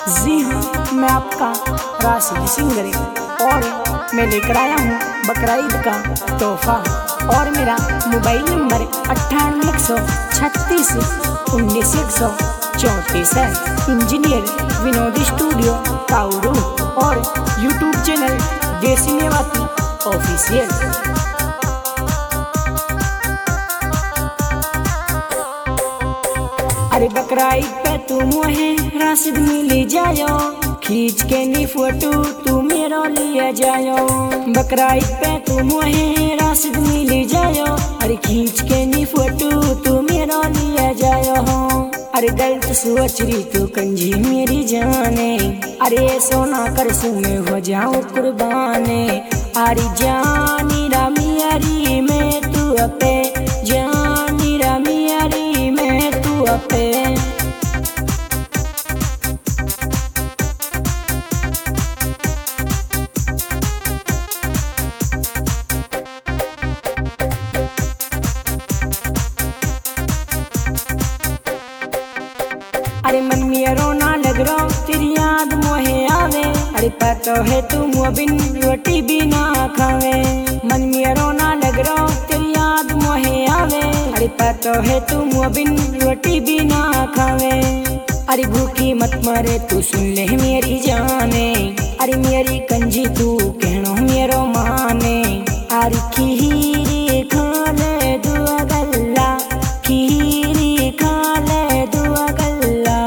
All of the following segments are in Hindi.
जी हाँ, मैं आपका राशिद सिंगर और मैं लेकर आया हूँ बकरा ईद का तोहफा। और मेरा मोबाइल नंबर 9836191134 है। इंजीनियर विनोद स्टूडियो काउरू और यूट्यूब चैनल देसी नेवाती ऑफिशियल। अरे बकरा ईद पे तू मोहे राशिद मिली जायो, खींच के नी फोटो तू मेरो लिए जायो। बकरा ईद पे तू मोहे राशिद मिली जायो, अरे खींच के नी फोटो तू मेरो लिए जायो। अरे गलत सोच रही तू कंजी मेरी जाने, अरे सोना कर सू में हो जाऊं कुर्बाने। अरे जानी रामी अरी में तू अपे, जानी रामी अरी में तू अपे। अरे मन में रोना लग रो तेरी याद मोहे आवे, अरे पतो है तू मुँह बिन रोटी भी ना खावे। मन में रोना लग रो तेरी याद मोहे आवे, अरे पतो है तू मुँह बिन रोटी भी ना खावे। अरे भूखी मत मरे तू सुन ले मेरी जाने, अरे मेरी कंजी तू कहनो मेरो माने। अरे खीरी खा ले दुआ गल्ला, खीरी खा ले दुआ गल्ला।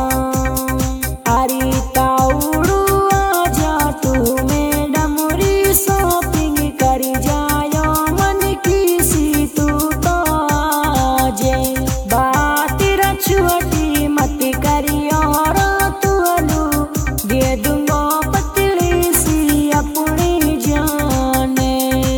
अरे ताउड़ू आजा तू मैडम री शॉपिंग कर जायो, मन किसी तू तो आजे। बात छोटी मत करियो तू अलू, दे दूंगा पतली सी अपनी जाने।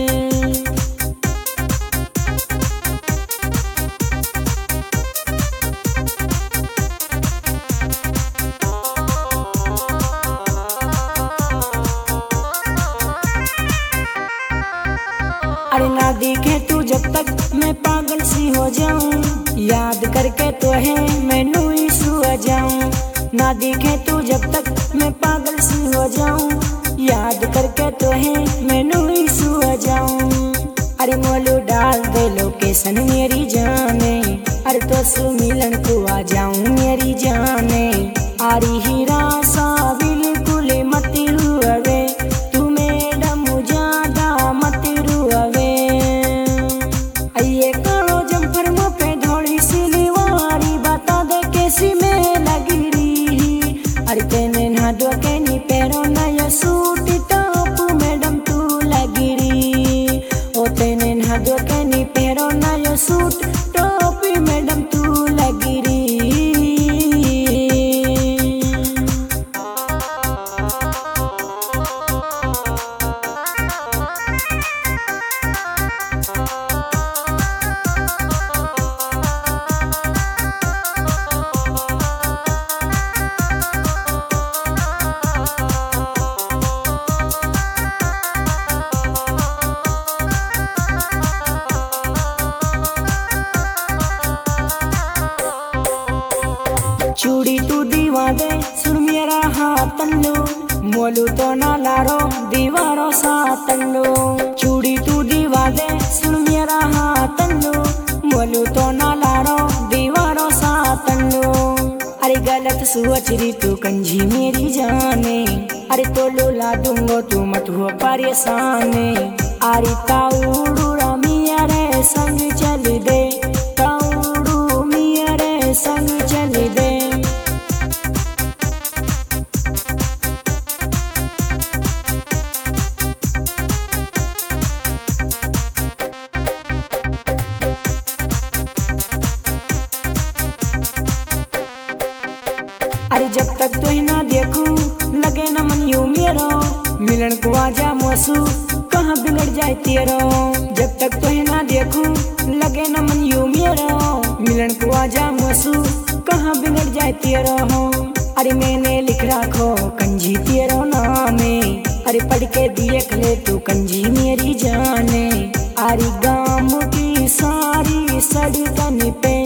अरे ना देखे तू जब तक मैं पागल सी हो जाऊं, याद करके तो है मैनू ही सो जाऊं। ना देखे तू जब तक मैं पागल सी हो जाऊं, याद करके तो है मैनू ही सो जाऊं। अरे मोलू डाल दे लोकेशन मेरी जाने, अरे तो सु मिलन को आ जाऊं मेरी जाने। आरी हीरा सा बिल्कुल मत रुअवे, तू मैडम ज्यादा मत रुअवे। आइए करो जम्फर मुँह पे धोड़ी सिलवारी, बता दे कैसी मैं लगी रही। अरे तेने ना दो के नी पैरो नया सूट टॉप मैडम तू लगी रही। ओ तेने ना दो के नी पैरो नया सूट टॉप मैडम तू लगी रही। चूड़ी तू दीवा दे सुन मेरा हाथ तन्नो, मोलू तो ना लारो दीवारों सा तन्नो। चूड़ी तू दीवा दे सुन मेरा हाथ तन्नो, मोलू तो ना लारो दीवारों सा तन्नो। अरे गलत सोच रही तू कंजी मेरी जाने, अरे तो लोला दूंगो तू मत हो परेशाने। अरे ताउड़ू रामी अरे संग चल दे, ताउड़ू मियारे संग चल दे। अरे जब तक तो ना देखूं लगे न मन यूं मेरो, मिलन को आजा मोसू कहाँ बिगड़ जाए तेरो। जब तक तो ना देखूं लगे न मन यूं मेरो, मिलन को आजा मोसू कहाँ बिगड़ जाए तेरो। अरे मैंने लिख रखो कंजी तेरो नामे, अरे पढ़ के देख ले तू कंजी मेरी जाने। अरे गाँव की सारी सड़कन पे